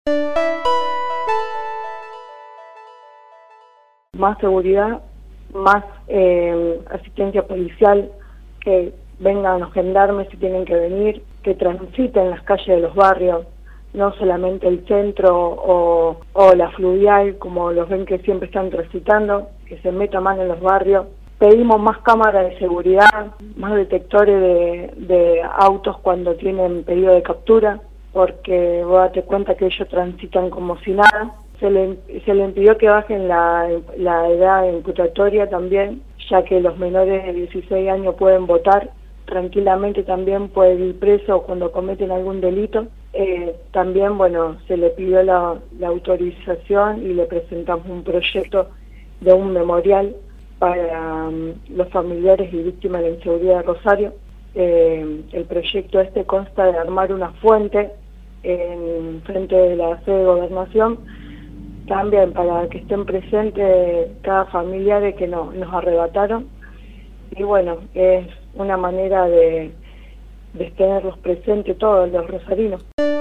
Más seguridad, más asistencia policial, que vengan los gendarmes si tienen que venir, que transiten las calles de los barrios, no solamente el centro o la fluvial, como los ven que siempre están transitando, que se meta más en los barrios. Pedimos más cámaras de seguridad, más detectores de autos cuando tienen pedido de captura, porque vos date cuenta que ellos transitan como si nada. Se le impidió que bajen la edad imputatoria también, ya que los menores de 16 años pueden votar tranquilamente, también pueden ir presos cuando cometen algún delito. También, bueno, se le pidió la autorización y le presentamos un proyecto de un memorial para los familiares y víctimas de la inseguridad de Rosario. El proyecto este consta de armar una fuente en frente de la sede de Gobernación, también para que estén presentes cada familiar que nos arrebataron. Y bueno, es una manera de tenerlos presentes todos los rosarinos.